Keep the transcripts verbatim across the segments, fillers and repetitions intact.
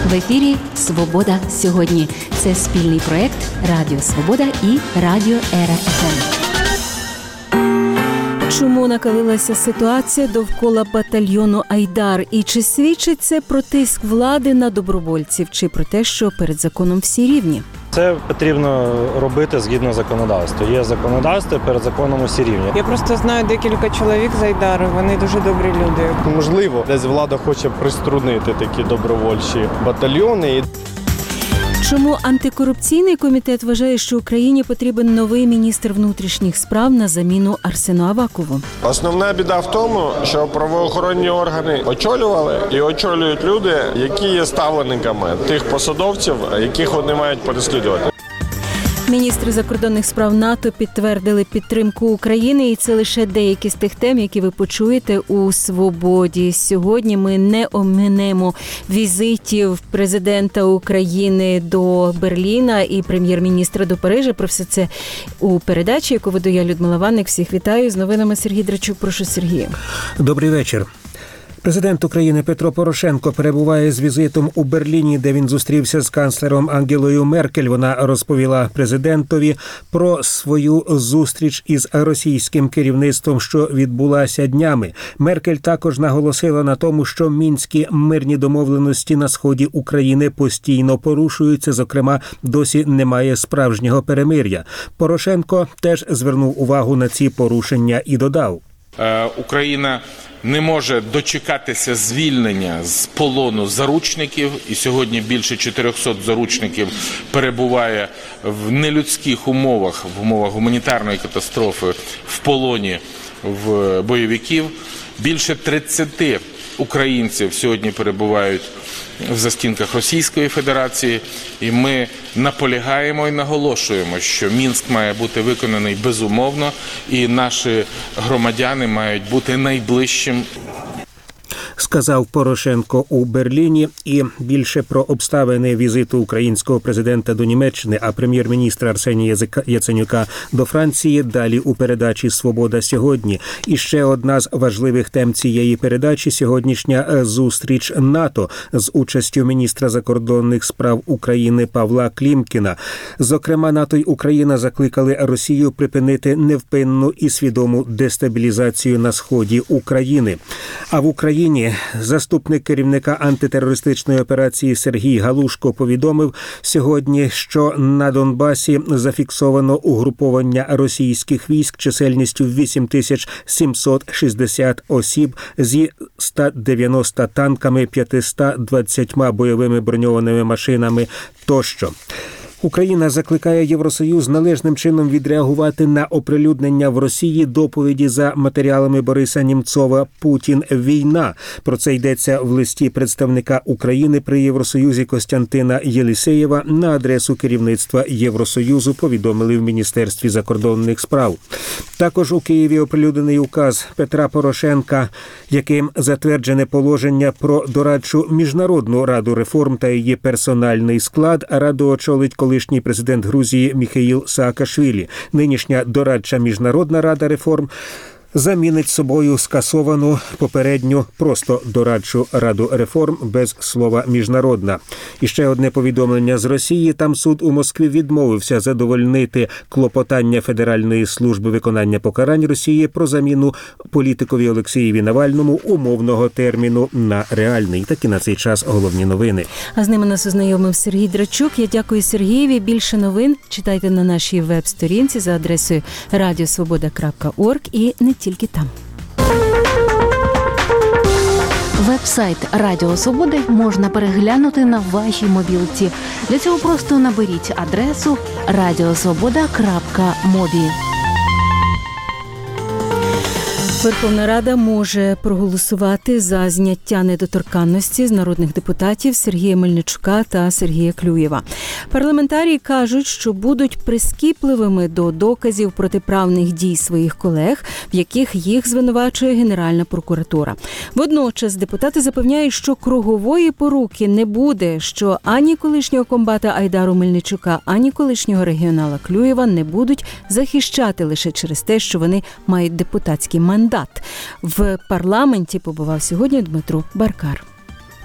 В ефірі «Свобода сьогодні». Це спільний проєкт Радіо Свобода і Радіо Ера еф ем. Чому накалилася ситуація довкола батальйону «Айдар»? І чи свідчить це про тиск влади на добровольців, чи про те, що перед законом всі рівні? Це потрібно робити згідно законодавства. Є законодавство, перед законом усі рівні. Я просто знаю декілька чоловік з «Айдару», вони дуже добрі люди. Можливо, десь влада хоче приструнити такі добровольчі батальйони. Чому антикорупційний комітет вважає, що Україні потрібен новий міністр внутрішніх справ на заміну Арсену Авакову? Основна біда в тому, що правоохоронні органи очолювали і очолюють люди, які є ставленниками тих посадовців, яких вони мають переслідувати. Міністри закордонних справ НАТО підтвердили підтримку України, і це лише деякі з тих тем, які ви почуєте у «Свободі». Сьогодні ми не оминемо візитів президента України до Берліна і прем'єр-міністра до Парижа. Про все це у передачі, яку веду я, Людмила Ванник. Всіх вітаю. З новинами Сергій Драчук. Прошу, Сергію. Добрий вечір. Президент України Петро Порошенко перебуває з візитом у Берліні, де він зустрівся з канцлером Ангелою Меркель. Вона розповіла президентові про свою зустріч із російським керівництвом, що відбулася днями. Меркель також наголосила на тому, що мінські мирні домовленості на сході України постійно порушуються, зокрема, досі немає справжнього перемир'я. Порошенко теж звернув увагу на ці порушення і додав: Україна не може дочекатися звільнення з полону заручників, і сьогодні більше чотирьохсот заручників перебуває в нелюдських умовах, в умовах гуманітарної катастрофи, в полоні в бойовиків. Більше тридцяти українців сьогодні перебувають в застінках Російської Федерації, і ми наполягаємо і наголошуємо, що Мінськ має бути виконаний безумовно, і наші громадяни мають бути найближчим. Сказав Порошенко у Берліні. І більше про обставини візиту українського президента до Німеччини, а прем'єр-міністра Арсенія Яценюка до Франції далі у передачі «Свобода сьогодні». І ще одна з важливих тем цієї передачі – сьогоднішня зустріч НАТО з участю міністра закордонних справ України Павла Клімкіна. Зокрема, НАТО й Україна закликали Росію припинити невпинну і свідому дестабілізацію на сході України. А в Україні заступник керівника антитерористичної операції Сергій Галушко повідомив сьогодні, що на Донбасі зафіксовано угруповання російських військ чисельністю вісім тисяч сімсот шістдесят осіб зі ста дев'яноста танками, п'ятистами двадцятьма бойовими броньованими машинами тощо. Україна закликає Євросоюз належним чином відреагувати на оприлюднення в Росії доповіді за матеріалами Бориса Німцова «Путін. Війна». Про це йдеться в листі представника України при Євросоюзі Костянтина Єлісеєва на адресу керівництва Євросоюзу, повідомили в Міністерстві закордонних справ. Також у Києві оприлюднений указ Петра Порошенка, яким затверджене положення про дорадчу Міжнародну раду реформ та її персональний склад. Раду очолить колишній президент Грузії Міхеїл Саакашвілі. Нинішня дорадча Міжнародна рада реформ замінить собою скасовану попередню просто дорадчу раду реформ без слова «міжнародна». І ще одне повідомлення з Росії. Там суд у Москві відмовився задовольнити клопотання Федеральної служби виконання покарань Росії про заміну політикові Олексієві Навальному умовного терміну на реальний. Такі на цей час головні новини. А з ними нас ознайомив Сергій Драчук. Я дякую Сергієві. Більше новин читайте на нашій веб-сторінці за адресою радіо свобода крапка орг і не тільки там. Веб-сайт Радіо Свободи можна переглянути на вашій мобілці. Для цього просто наберіть адресу радіо свобода крапка мобі. Верховна Рада може проголосувати за зняття недоторканності з народних депутатів Сергія Мельничука та Сергія Клюєва. Парламентарії кажуть, що будуть прискіпливими до доказів протиправних дій своїх колег, в яких їх звинувачує Генеральна прокуратура. Водночас депутати запевняють, що кругової поруки не буде, що ані колишнього комбата Айдару Мельничука, ані колишнього регіонала Клюєва не будуть захищати лише через те, що вони мають депутатський мандат. В парламенті побував сьогодні Дмитро Баркар.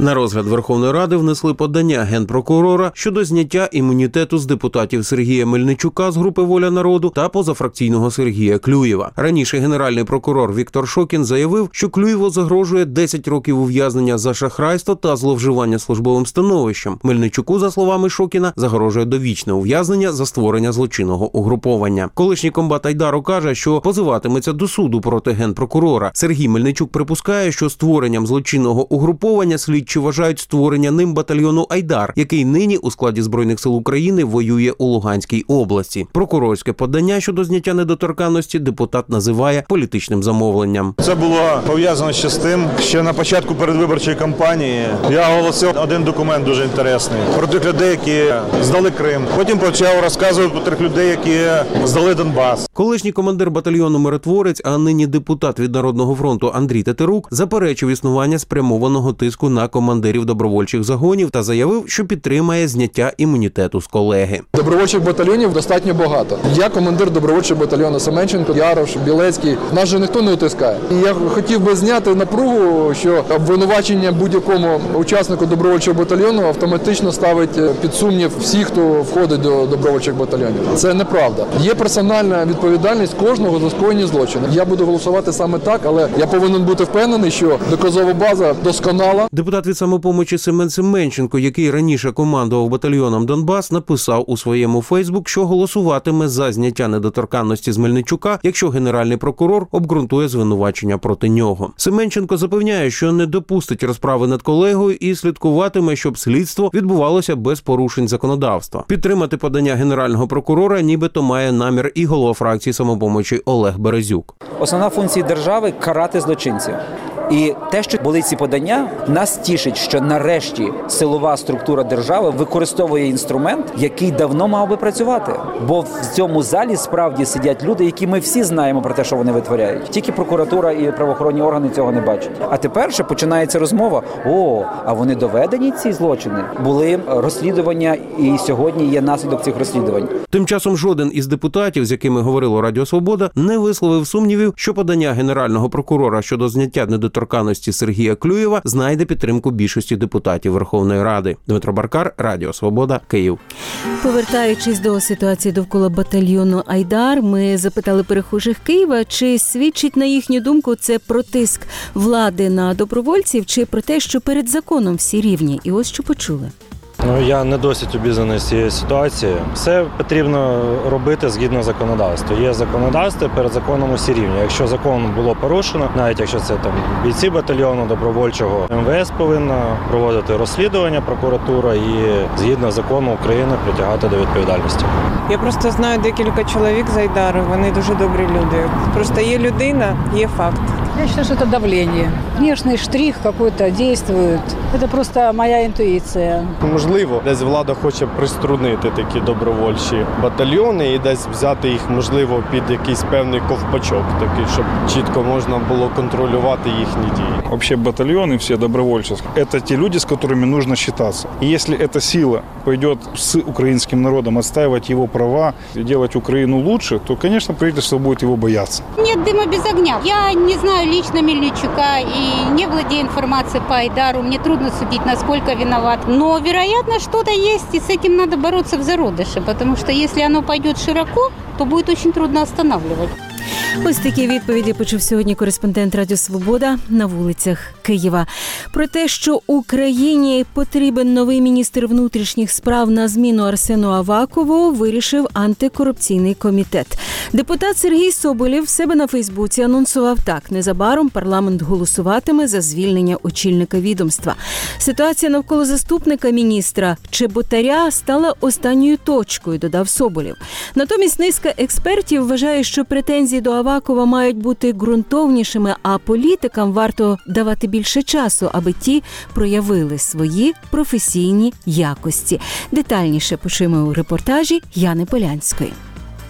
На розгляд Верховної Ради внесли подання Генпрокурора щодо зняття імунітету з депутатів Сергія Мельничука з групи «Воля народу» та позафракційного Сергія Клюєва. Раніше генеральний прокурор Віктор Шокін заявив, що Клюєву загрожує десять років ув'язнення за шахрайство та зловживання службовим становищем. Мельничуку, за словами Шокіна, загрожує довічне ув'язнення за створення злочинного угруповання. Колишній комбат Айдару каже, що позиватиметься до суду проти генпрокурора. Сергій Мельничук припускає, що створенням злочинного угруповання слідчі вважають створення ним батальйону «Айдар», який нині у складі Збройних сил України воює у Луганській області. Прокурорське подання щодо зняття недоторканності депутат називає політичним замовленням. Це було пов'язано ще з тим, що на початку передвиборчої кампанії я оголосив один документ дуже інтересний про тих людей, які здали Крим. Потім почав розказувати про тих людей, які здали Донбас. Колишній командир батальйону «Миротворець», а нині депутат від Народного фронту Андрій Тетерук заперечив існування спрямованого тиску на командирів добровольчих загонів та заявив, що підтримає зняття імунітету з колеги. Добровольчих батальйонів достатньо багато. Я командир добровольчого батальйону Семенченко, Ярош, Білецький. Нас же ніхто не утискає. І я хотів би зняти напругу, що обвинувачення будь-якому учаснику добровольчого батальйону автоматично ставить під сумнів всіх, хто входить до добровольчих батальйонів. Це неправда. Є персональна відповідальність кожного за скоєні злочини. Я буду голосувати саме так, але я повинен бути впевнений, що доказова база досконала. Депутат від «Самопомочі» Семен Семенченко, який раніше командував батальйоном «Донбас», написав у своєму Фейсбук, що голосуватиме за зняття недоторканності з Мельничука, якщо генеральний прокурор обґрунтує звинувачення проти нього. Семенченко запевняє, що не допустить розправи над колегою і слідкуватиме, щоб слідство відбувалося без порушень законодавства. Підтримати подання генерального прокурора нібито має намір і голова фракції «Самопомочі» Олег Березюк. Основна функція держави – карати злочинців. І те, що були ці подання, нас тішить, що нарешті силова структура держави використовує інструмент, який давно мав би працювати. Бо в цьому залі справді сидять люди, які ми всі знаємо про те, що вони витворяють. Тільки прокуратура і правоохоронні органи цього не бачать. А тепер ще починається розмова. О, а вони доведені, ці злочини? Були розслідування, і сьогодні є наслідок цих розслідувань. Тим часом жоден із депутатів, з якими говорило Радіо Свобода, не висловив сумнівів, що подання генерального прокурора щодо зняття недоторканності Сергія Клюєва знайде підтримку більшості депутатів Верховної Ради. Дмитро Баркар, Радіо Свобода, Київ. Повертаючись до ситуації довкола батальйону «Айдар», ми запитали перехожих Києва, чи свідчить, на їхню думку, це про тиск влади на добровольців, чи про те, що перед законом всі рівні. І ось що почули. Ну, я не досить обізнаний з цією ситуацією. Все потрібно робити згідно законодавства. Є законодавство, перед законом усі рівні. Якщо закон було порушено, навіть якщо це там бійці батальйону добровольчого, ем ве ес повинна проводити розслідування, прокуратура, і згідно закону України притягати до відповідальності. Я просто знаю декілька чоловік з Айдару, вони дуже добрі люди. Просто є людина, є факт. Я считаю, что это давление. Внешний штрих какой-то действует. Это просто моя интуиция. Можливо, десь влада хоче приструнити такі добровольчі батальйони і десь взяти їх, можливо, під якийсь певний ковпачок, такий, щоб чітко можна було контролювати їхні дії. Вообще батальоны все добровольческие – это те люди, с которыми нужно считаться. И если эта сила пойдет с украинским народом отстаивать его права и делать Украину лучше, то, конечно, правительство будет его бояться. Нет дыма без огня. Я не знаю лично Мельничука и не владею информацией по Айдару. Мне трудно судить, насколько виноват. Но, вероятно, что-то есть, и с этим надо бороться в зародыше, потому что если оно пойдет широко, то будет очень трудно останавливать. Ось такі відповіді почув сьогодні кореспондент Радіо Свобода на вулицях Києва. Про те, що Україні потрібен новий міністр внутрішніх справ на зміну Арсену Авакову, вирішив антикорупційний комітет. Депутат Сергій Соболєв в себе на Фейсбуці анонсував так: незабаром парламент голосуватиме за звільнення очільника відомства. Ситуація навколо заступника міністра Чеботаря стала останньою точкою, додав Соболєв. Натомість низка експертів вважає, що претензії до Авакова мають бути ґрунтовнішими, а політикам варто давати більше часу, аби ті проявили свої професійні якості. Детальніше почуємо у репортажі Яни Полянської.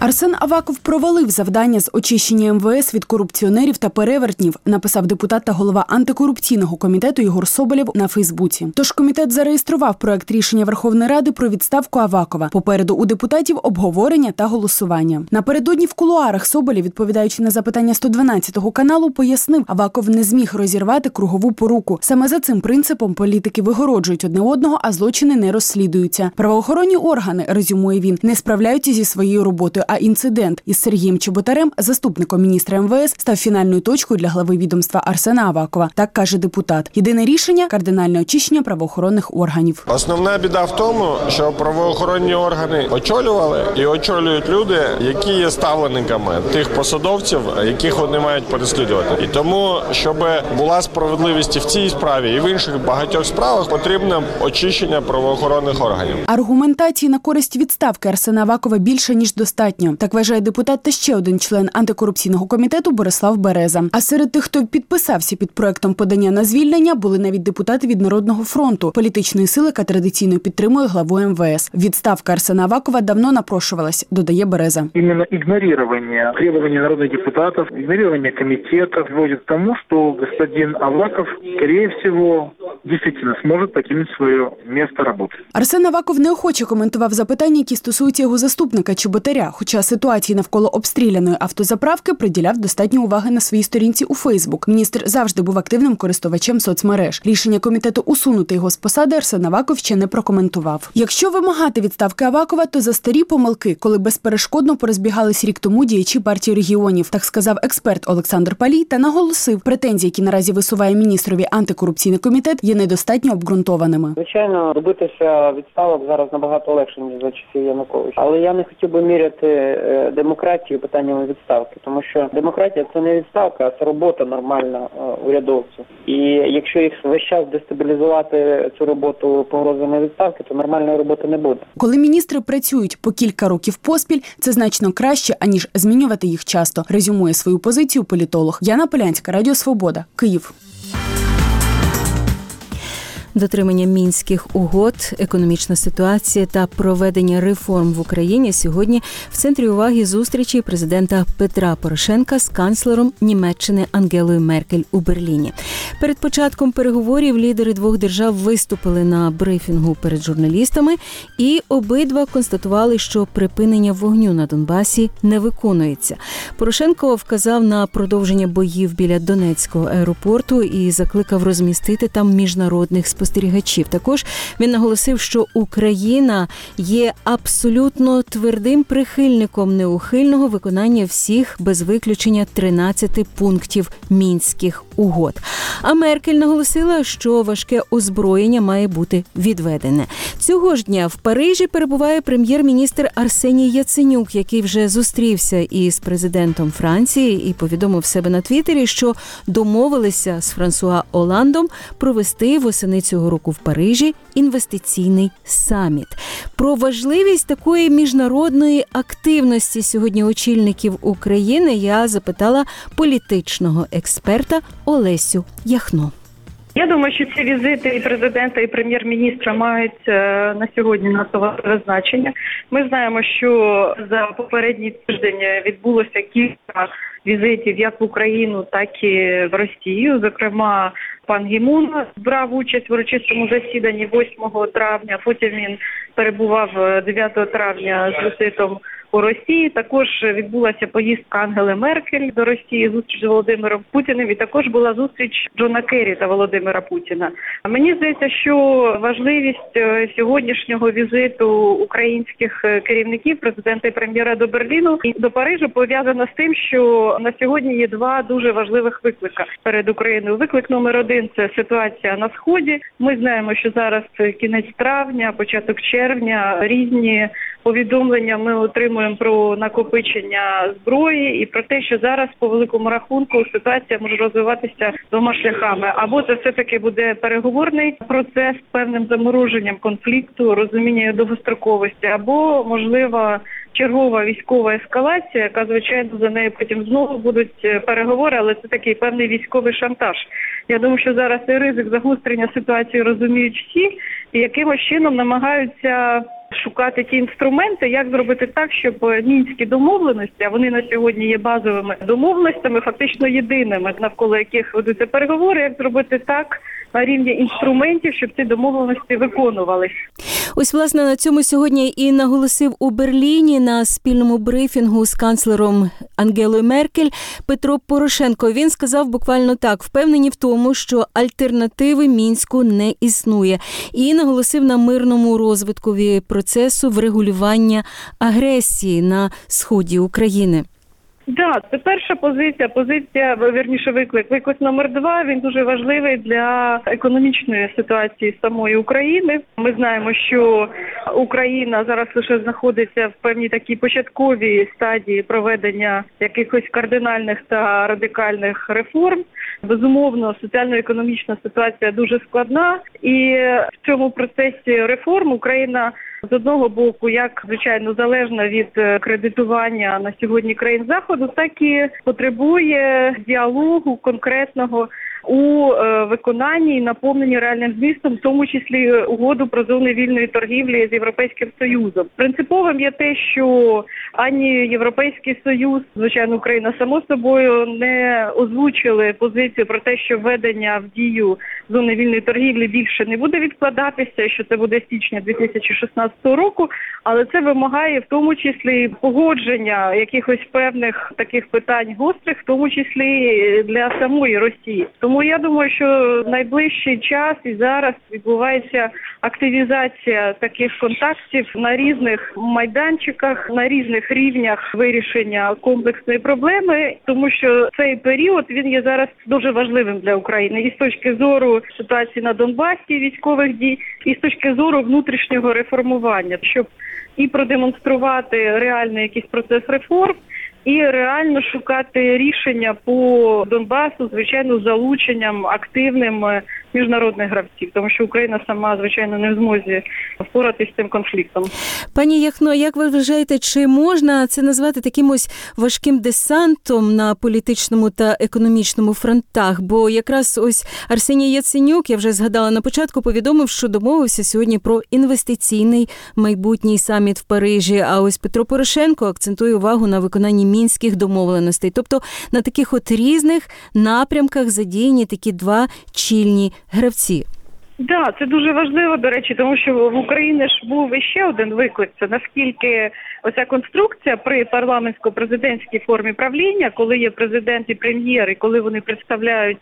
Арсен Аваков провалив завдання з очищення ем ве ес від корупціонерів та перевертнів, написав депутат та голова антикорупційного комітету Єгор Соболєв на Фейсбуці. Тож комітет зареєстрував проект рішення Верховної Ради про відставку Авакова. Попереду у депутатів обговорення та голосування. Напередодні в кулуарах Соболєв, відповідаючи на запитання сто дванадцятого каналу, пояснив, Аваков не зміг розірвати кругову поруку. Саме за цим принципом політики вигороджують одне одного, а злочини не розслідуються. Правоохоронні органи, резюмує він, не справляються зі своєю роботою, а інцидент із Сергієм Чеботарем, заступником міністра ем ве ес, став фінальною точкою для глави відомства Арсена Авакова. Так каже депутат. Єдине рішення – кардинальне очищення правоохоронних органів. Основна біда в тому, що правоохоронні органи очолювали і очолюють люди, які є ставленниками тих посадовців, яких вони мають переслідувати. І тому, щоб була справедливість і в цій справі, і в інших багатьох справах, потрібне очищення правоохоронних органів. Аргументації на користь відставки Арсена Авакова більше, ніж достатньо. Так вважає депутат та ще один член антикорупційного комітету Борислав Береза. А серед тих, хто підписався під проектом подання на звільнення, були навіть депутати від Народного фронту, політичної сили, яка традиційно підтримує главу ем ве ес. Відставка Арсена Авакова давно напрошувалась, додає Береза. Іменно ігнорування требований народних депутатів, ігнорування комітетів приводить к тому, що господин Аваков, скоріше всього, дійсно зможе покинути своє місце роботи. Арсен Аваков неохоче коментував запитання, які стосуються його заступника Чеботаря, хоча ситуації навколо обстріляної автозаправки приділяв достатньо уваги на своїй сторінці у Фейсбук. Міністр завжди був активним користувачем соцмереж. Рішення комітету усунути його з посади Арсен Аваков ще не прокоментував. Якщо вимагати відставки Авакова, то за старі помилки, коли безперешкодно порозбігались рік тому діячі партії регіонів, так сказав експерт Олександр Палій та наголосив, претензії, які наразі висуває міністрові антикорупційний комітет, є недостатньо обґрунтованими. Звичайно, добитися відставок зараз набагато легше, ніж за часів Януковича. Але я не хотів би міряти демократію питаннями відставки, тому що демократія – це не відставка, а це робота нормальна урядовців. І якщо їх весь час дестабілізувати цю роботу погрозами відставки, то нормальної роботи не буде. Коли міністри працюють по кілька років поспіль, це значно краще, аніж змінювати їх часто, резюмує свою позицію політолог. Яна Полянська, Радіо Свобода, Київ. Дотримання мінських угод, економічна ситуація та проведення реформ в Україні сьогодні в центрі уваги зустрічі президента Петра Порошенка з канцлером Німеччини Ангелою Меркель у Берліні. Перед початком переговорів лідери двох держав виступили на брифінгу перед журналістами і обидва констатували, що припинення вогню на Донбасі не виконується. Порошенко вказав на продовження боїв біля Донецького аеропорту і закликав розмістити там міжнародних спостерігачів. спостерігачів. Також він наголосив, що Україна є абсолютно твердим прихильником неухильного виконання всіх без виключення тринадцяти пунктів мінських угод. А Меркель наголосила, що важке озброєння має бути відведене. Цього ж дня в Парижі перебуває прем'єр-міністр Арсеній Яценюк, який вже зустрівся із президентом Франції і повідомив в себе на Твіттері, що домовилися з Франсуа Оландом провести восени цього року в Парижі інвестиційний саміт. Про важливість такої міжнародної активності сьогодні очільників України я запитала політичного експерта Олесю Яхно. Я думаю, що ці візити і президента, і прем'єр-міністра мають на сьогодні надто важливе значення. Ми знаємо, що за попередній тиждень відбулося кілька візитів як в Україну, так і в Росію. Зокрема, пан Гі Мун брав участь в урочистому засіданні восьмого травня, потім він перебував дев'ятого травня з візитом у Росії. Також відбулася поїздка Ангели Меркель до Росії, зустріч з Володимиром Путіним, і також була зустріч Джона Керрі та Володимира Путіна. Мені здається, що важливість сьогоднішнього візиту українських керівників, президента і прем'єра до Берліну і до Парижу пов'язана з тим, що на сьогодні є два дуже важливих виклика перед Україною. Виклик номер один – це ситуація на Сході. Ми знаємо, що зараз кінець травня, початок червня, різні повідомлення ми отримуємо про накопичення зброї і про те, що зараз по великому рахунку ситуація може розвиватися двома шляхами. Або це все-таки буде переговорний процес з певним замороженням конфлікту, розуміння довгостроковості, або, можливо, чергова військова ескалація, яка, звичайно, за нею потім знову будуть переговори, але це такий певний військовий шантаж. Я думаю, що зараз цей ризик загострення ситуації розуміють всі і якимось чином намагаються шукати ті інструменти, як зробити так, щоб мінські домовленості, а вони на сьогодні є базовими домовленостями, фактично єдиними, навколо яких ведуться переговори, як зробити так на рівні інструментів, щоб ці домовленості виконувались. Ось, власне, на цьому сьогодні і наголосив у Берліні на спільному брифінгу з канцлером Ангелою Меркель Петро Порошенко. Він сказав буквально так: впевнені в тому, що альтернативи Мінську не існує. І наголосив на мирному розвиткові процесу врегулювання агресії на сході України. Да, це перша позиція, позиція, вірніше, виклик. Виклик номер два, він дуже важливий для економічної ситуації самої України. Ми знаємо, що Україна зараз лише знаходиться в певній такій початковій стадії проведення якихось кардинальних та радикальних реформ. Безумовно, соціально-економічна ситуація дуже складна, і в цьому процесі реформ Україна з одного боку, як, звичайно, залежна від кредитування на сьогодні країн Заходу, так і потребує діалогу конкретного у виконанні і наповненні реальним змістом, в тому числі угоду про зони вільної торгівлі з Європейським Союзом. Принциповим є те, що ані Європейський Союз, звичайно, Україна само собою не озвучили позицію про те, що введення в дію зони вільної торгівлі більше не буде відкладатися, що це буде січня дві тисячі шістнадцятого року, але це вимагає в тому числі погодження якихось певних таких питань гострих, в тому числі для самої Росії. Тому я думаю, що найближчий час і зараз відбувається активізація таких контактів на різних майданчиках, на різних рівнях вирішення комплексної проблеми, тому що цей період, він є зараз дуже важливим для України і з точки зору ситуації на Донбасі, військових дій, і з точки зору внутрішнього реформування, щоб і продемонструвати реальний якийсь процес реформ, і реально шукати рішення по Донбасу, звичайно, з залученням активним міжнародних гравців, тому що Україна сама, звичайно, не в змозі впоратись з цим конфліктом. Пані Яхно, як ви вважаєте, чи можна це назвати таким ось важким десантом на політичному та економічному фронтах? Бо якраз ось Арсеній Яценюк, я вже згадала на початку, повідомив, що домовився сьогодні про інвестиційний майбутній саміт в Парижі, а ось Петро Порошенко акцентує увагу на виконанні мінських домовленостей. Тобто на таких от різних напрямках задіяні такі два чільні гравці. Да, це дуже важливо, до речі, тому що в Україні ж був іще один виклик. Це наскільки оця конструкція при парламентсько-президентській формі правління, коли є президент і прем'єр, і коли вони представляють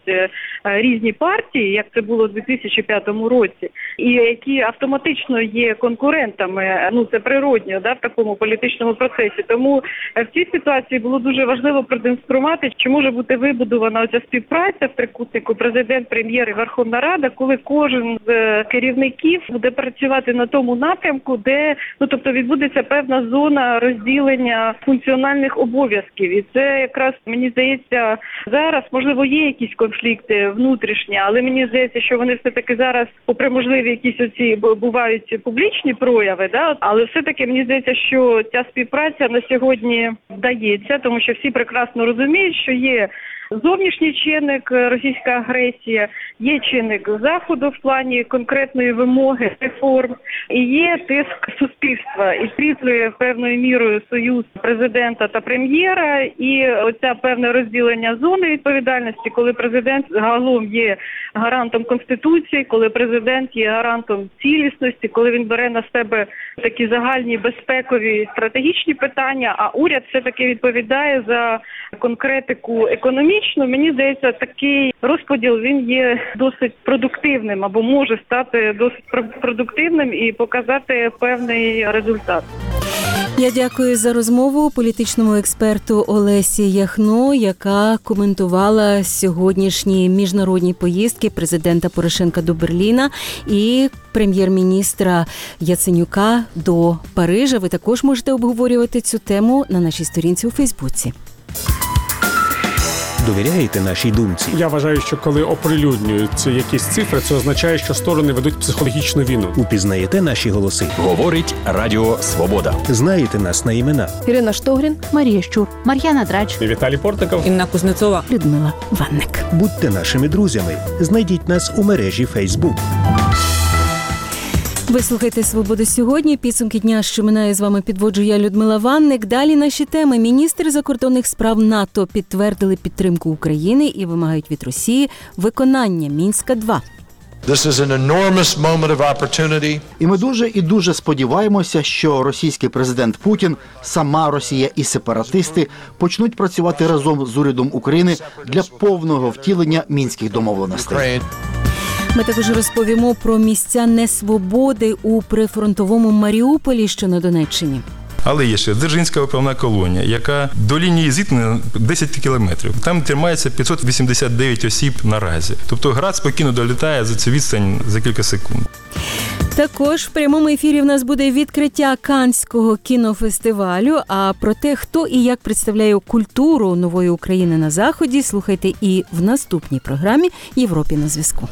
різні партії, як це було у дві тисячі п'ятому році, і які автоматично є конкурентами, ну це природньо, да, в такому політичному процесі. Тому в цій ситуації було дуже важливо продемонструвати, чи може бути вибудована оця співпраця в трикутнику президент, прем'єр і Верховна Рада, коли кожен з керівників буде працювати на тому напрямку, де, ну тобто, відбудеться певна зона розділення функціональних обов'язків. І це якраз, мені здається, зараз, можливо, є якісь конфлікти внутрішні, але мені здається, що вони все-таки зараз, попри можливі якісь оці бувають публічні прояви, да, але все-таки мені здається, що ця співпраця на сьогодні вдається, тому що всі прекрасно розуміють, що є зовнішній чинник, російська агресія, є чинник Заходу в плані конкретної вимоги, реформ, і є тиск суспільства. І світлює певною мірою союз президента та прем'єра, і оця певне розділення зони відповідальності, коли президент загалом є гарантом Конституції, коли президент є гарантом цілісності, коли він бере на себе такі загальні безпекові стратегічні питання, а уряд все-таки відповідає за конкретику економічну. Мені здається, такий розподіл, він є досить продуктивним або може стати досить продуктивним і показати певний результат. Я дякую за розмову політичному експерту Олесі Яхно, яка коментувала сьогоднішні міжнародні поїздки президента Порошенка до Берліна і прем'єр-міністра Яценюка до Парижа. Ви також можете обговорювати цю тему на нашій сторінці у Фейсбуці. Довіряєте нашій думці? Я вважаю, що коли оприлюднюються якісь цифри, це означає, що сторони ведуть психологічну війну. Упізнаєте наші голоси? Говорить Радіо Свобода. Знаєте нас на імена? Ірина Штогрін, Марія Щур, Мар'яна Драч, Віталій Портников, Інна Кузнецова, Людмила Ванник. Будьте нашими друзями. Знайдіть нас у мережі Facebook. Ви слухаєте «Свободу сьогодні». Підсумки дня, що минає, з вами підводжу я, Людмила Ванник. Далі наші теми. Міністри закордонних справ НАТО підтвердили підтримку України і вимагають від Росії виконання Мінська-два. This is an enormous moment of opportunity. І ми дуже і дуже сподіваємося, що російський президент Путін, сама Росія і сепаратисти почнуть працювати разом з урядом України для повного втілення мінських домовленостей. Ми також розповімо про місця несвободи у прифронтовому Маріуполі, що на Донеччині. Але є ще Дзержинська виправна колонія, яка до лінії зіткнення десять кілометрів. Там тримається п'ятсот вісімдесят дев'ять осіб наразі. Тобто град спокійно долітає за цю відстань за кілька секунд. Також в прямому ефірі в нас буде відкриття Каннського кінофестивалю. А про те, хто і як представляє культуру нової України на Заході, слухайте і в наступній програмі «Європі на зв'язку».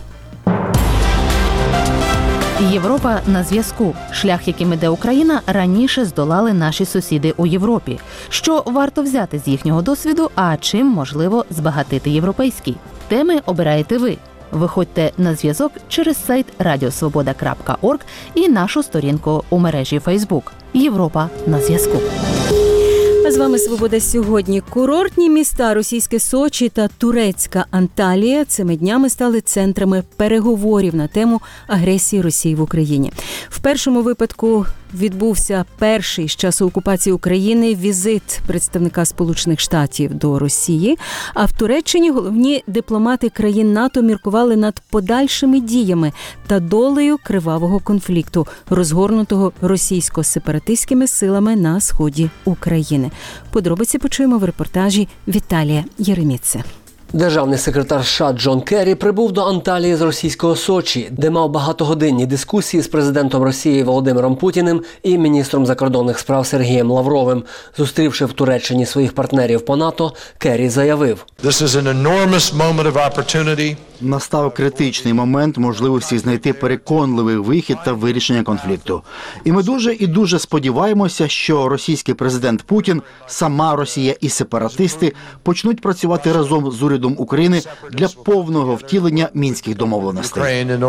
Європа на зв'язку. Шлях, яким іде Україна, раніше здолали наші сусіди у Європі. Що варто взяти з їхнього досвіду, а чим можливо збагатити європейський? Теми обираєте ви. Виходьте на зв'язок через сайт радіосвобода крапка орг і нашу сторінку у мережі Фейсбук. Європа на зв'язку. А з вами «Свобода сьогодні». Курортні міста російське Сочі та турецька Анталія цими днями стали центрами переговорів на тему агресії Росії в Україні. В першому випадку відбувся перший з часу окупації України візит представника Сполучених Штатів до Росії, а в Туреччині головні дипломати країн НАТО міркували над подальшими діями та долею кривавого конфлікту, розгорнутого російсько-сепаратистськими силами на сході України. Подробиці почуємо в репортажі Віталія Єреміци. Державний секретар США Джон Керрі прибув до Анталії з російського Сочі, де мав багатогодинні дискусії з президентом Росії Володимиром Путіним і міністром закордонних справ Сергієм Лавровим. Зустрівши в Туреччині своїх партнерів по НАТО, Керрі заявив: This is an enormous moment of opportunity. Настав критичний момент можливості знайти переконливий вихід та вирішення конфлікту. І ми дуже і дуже сподіваємося, що російський президент Путін, сама Росія і сепаратисти почнуть працювати разом з урядом України для повного втілення мінських домовленостей.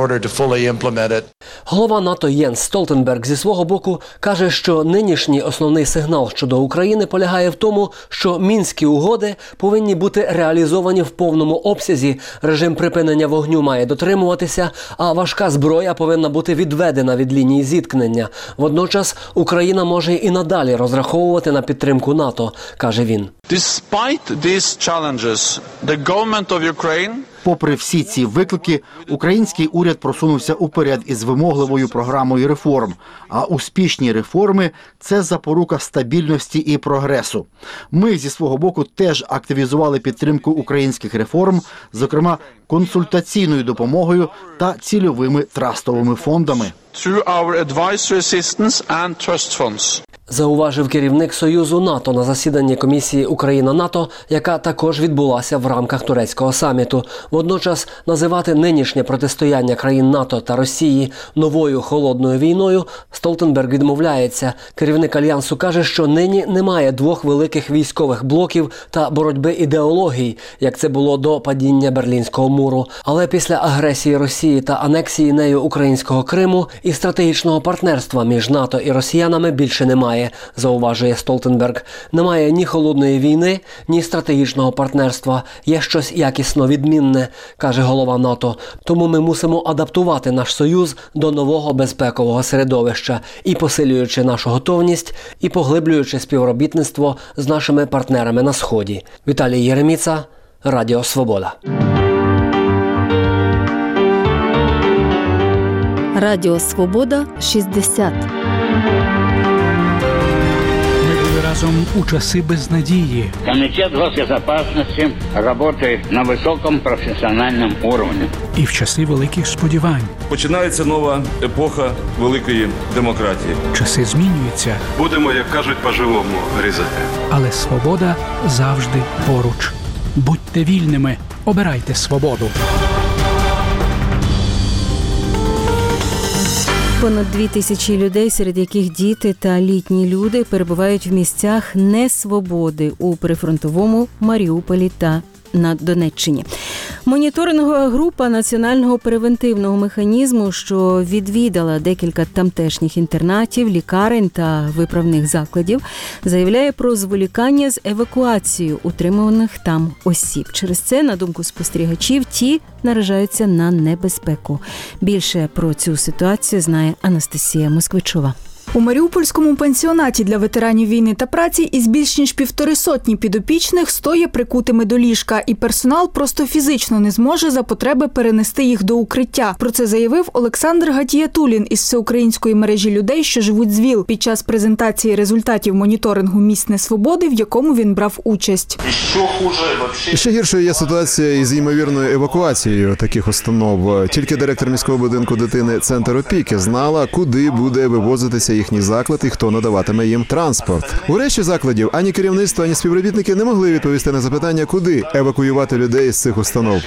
Голова НАТО Єнс Столтенберг зі свого боку каже, що нинішній основний сигнал щодо України полягає в тому, що мінські угоди повинні бути реалізовані в повному обсязі, режим припинення вогню має дотримуватися, а важка зброя повинна бути відведена від лінії зіткнення. Водночас Україна може і надалі розраховувати на підтримку НАТО, каже він. Despite these challenges, the government of Ukraine Попри всі ці виклики, український уряд просунувся уперед із вимогливою програмою реформ. А успішні реформи – це запорука стабільності і прогресу. Ми зі свого боку теж активізували підтримку українських реформ, зокрема консультаційною допомогою та цільовими трастовими фондами. through our advisory assistance and trust funds. Зауважив керівник Союзу НАТО на засіданні комісії Україна-НАТО, яка також відбулася в рамках турецького саміту. Водночас називати нинішнє протистояння країн НАТО та Росії новою холодною війною Столтенберг відмовляється. Керівник Альянсу каже, що нині немає двох великих військових блоків та боротьби ідеологій, як це було до падіння Берлінського муру. Але після агресії Росії та анексії нею українського Криму і стратегічного партнерства між НАТО і росіянами більше немає, зауважує Столтенберг. Немає ні холодної війни, ні стратегічного партнерства. Є щось якісно відмінне, каже голова НАТО. Тому ми мусимо адаптувати наш союз до нового безпекового середовища і посилюючи нашу готовність, і поглиблюючи співробітництво з нашими партнерами на Сході. Віталій Єреміца, Радіо Свобода. Радіо Свобода шістдесят. Разом у часи безнадії. Комитет госбезопасности работает на высоком профессиональном уровне. І в часи великих сподівань. Починається нова епоха великої демократії. Часи змінюються. Будемо, як кажуть, по-живому різати. Але свобода завжди поруч. Будьте вільними, обирайте свободу. Понад дві тисячі людей, серед яких діти та літні люди, перебувають в місцях несвободи у прифронтовому Маріуполі та на Донеччині. Моніторингова група Національного превентивного механізму, що відвідала декілька тамтешніх інтернатів, лікарень та виправних закладів, заявляє про зволікання з евакуацією утримуваних там осіб. Через це, на думку спостерігачів, ті наражаються на небезпеку. Більше про цю ситуацію знає Анастасія Москвичова. У Маріупольському пансіонаті для ветеранів війни та праці із більш ніж півтори сотні підопічних стоїть прикутими до ліжка, і персонал просто фізично не зможе за потреби перенести їх до укриття. Про це заявив Олександр Гатіятулін із всеукраїнської мережі людей, що живуть з ВІЛ, під час презентації результатів моніторингу місць несвободи, в якому він брав участь. Ще гіршою є ситуація із ймовірною евакуацією таких установ. Тільки директор міського будинку дитини «Центр опіки» знала, куди буде вивозитися їхній заклад і хто надаватиме їм транспорт. У решті закладів ані керівництво, ані співробітники не могли відповісти на запитання, куди евакуювати людей з цих установ.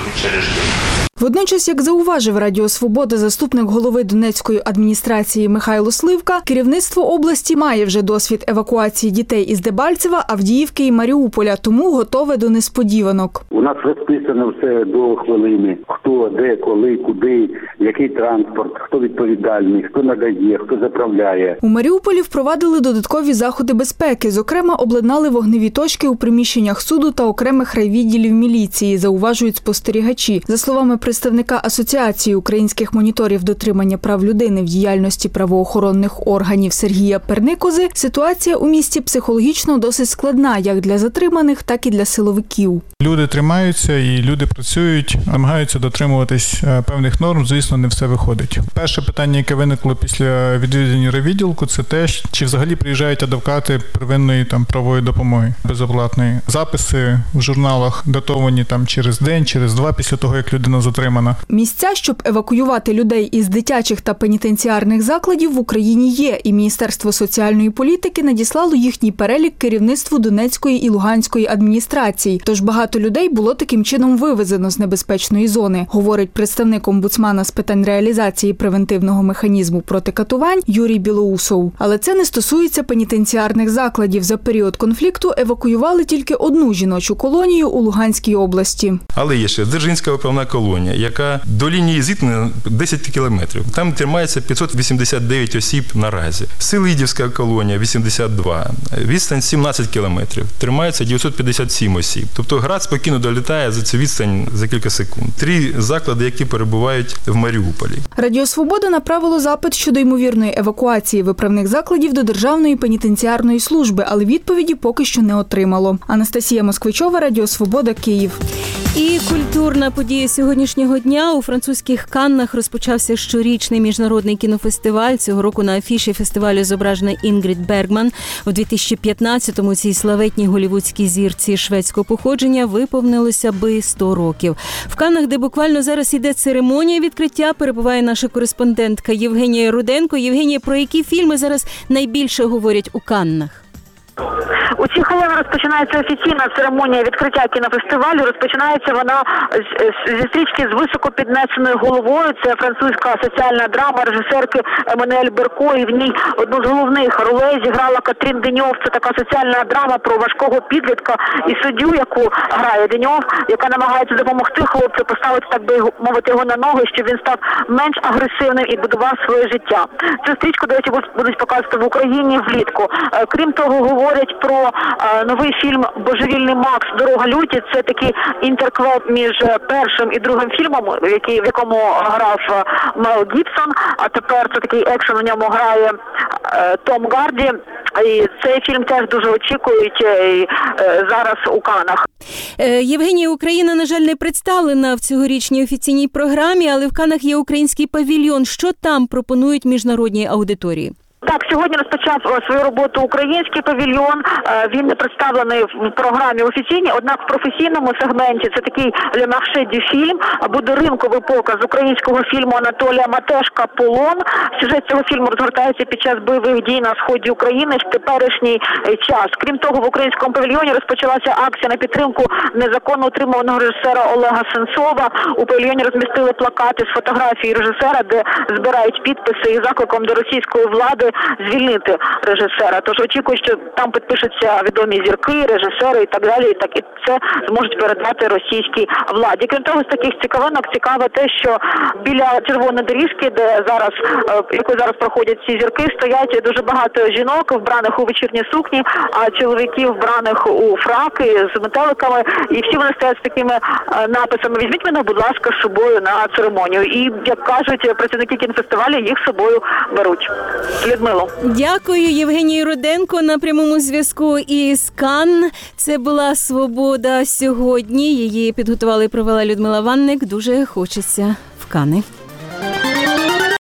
Водночас, як зауважив Радіо Свобода заступник голови Донецької адміністрації Михайло Сливка, керівництво області має вже досвід евакуації дітей із Дебальцева, Авдіївки і Маріуполя, тому готове до несподіванок. У нас розписано все до хвилини. Хто, де, коли, куди, який транспорт, хто відповідальний, хто надає, хто заправляє. У Маріуполі впровадили додаткові заходи безпеки. Зокрема, обладнали вогневі точки у приміщеннях суду та окремих райвідділів міліції, зауважують спостерігачі. За словами представника Асоціації українських моніторів дотримання прав людини в діяльності правоохоронних органів Сергія Перникози, ситуація у місті психологічно досить складна як для затриманих, так і для силовиків. Люди тримаються і люди працюють, намагаються дотримуватись певних норм, звісно, не все виходить. Перше питання, яке виникло після відвідування райвідділку, це те, чи взагалі приїжджають адвокати первинної там правової допомоги безоплатної. Записи в журналах датовані там через день, через два після того, як людина затримана. Місця, щоб евакуювати людей із дитячих та пенітенціарних закладів в Україні є, і Міністерство соціальної політики надіслало їхній перелік керівництву Донецької і Луганської адміністрацій. Тож багато людей було таким чином вивезено з небезпечної зони, говорить представник омбудсмана з питань реалізації превентивного механізму проти катувань Юрій Білоусов. Але це не стосується пенітенціарних закладів. За період конфлікту евакуювали тільки одну жіночу колонію у Луганській області. Але є ще Дзержинська виправна колонія, яка до лінії зіткнення десять кілометрів. Там тримається п'ятсот вісімдесят дев'ять осіб наразі. Селидівська колонія – вісімдесят два. Відстань сімнадцять кілометрів. Тримається дев'ятсот п'ятдесят сім осіб. Тобто град спокійно долітає за цю відстань за кілька секунд. Три заклади, які перебувають в Маріуполі. Радіо Свобода направило запит щодо ймовірної евакуації виправних закладів до Державної пенітенціарної служби, але відповіді поки що не отримало. Анастасія Москвичова, Радіо Свобода, Київ. І культурна подія сьогоднішнього дня. У французьких Каннах розпочався щорічний міжнародний кінофестиваль. Цього року на афіші фестивалю зображена Інгрід Бергман. У дві тисячі п'ятнадцятому цій славетній голівудській зірці шведського походження виповнилося би сто років. В Каннах, де буквально зараз іде церемонія відкриття, перебуває наша кореспондентка Євгенія Руденко. Євгенія, про які фільми зараз найбільше говорять у Каннах? У ці хвилини розпочинається офіційна церемонія відкриття кінофестивалю. Розпочинається вона зі стрічки з високо піднесеною головою. Це французька соціальна драма режисерки Еммануель Берко. І в ній одну з головних ролей зіграла Катрін Деньов. Це така соціальна драма про важкого підлітка і суддю, яку грає Деньов, яка намагається допомогти хлопцю поставити, так би мовити, його на ноги, щоб він став менш агресивним і будував своє життя. Цю стрічку, до речі, будуть показувати в Україні влітку. Крім того, говорять про новий фільм «Божевільний Макс. Дорога люті». Це такий інтерквел між першим і другим фільмом, в, який, в якому грав Мел Гібсон, а тепер це такий екшен, у ньому грає е, Том Гарді. І цей фільм теж дуже очікують і, е, зараз у Каннах. Євгенія, Україна, на жаль, не представлена в цьогорічній офіційній програмі, але в Каннах є український павільйон. Що там пропонують міжнародній аудиторії? Так, сьогодні розпочав свою роботу український павільйон. Він не представлений в програмі офіційній, однак в професійному сегменті це такий «Le marché du film», буде ринковий показ українського фільму Анатолія Матешка «Полон». Сюжет цього фільму розгортається під час бойових дій на сході України в теперішній час. Крім того, в українському павільйоні розпочалася акція на підтримку незаконно утримуваного режисера Олега Сенцова. У павільйоні розмістили плакати з фотографії режисера, де збирають підписи із закликом до російської влади звільнити режисера. Тож очікую, що там підпишуться відомі зірки, режисери і так далі. І так і це зможуть передати російській владі. Крім того, з таких цікавинок цікаво те, що біля червоної доріжки, де зараз якою зараз проходять ці зірки, стоять дуже багато жінок, вбраних у вечірні сукні, а чоловіків вбраних у фраки з метеликами, і всі вони стоять з такими написами: "Візьміть мене, будь ласка, з собою на церемонію". І, як кажуть працівники кінофестивалю, їх з собою беруть. Людмило. Дякую, Євгенії Руденко на прямому зв'язку із Канн. Це була «Свобода» сьогодні. Її підготувала і провела Людмила Ванник. Дуже хочеться в Канни.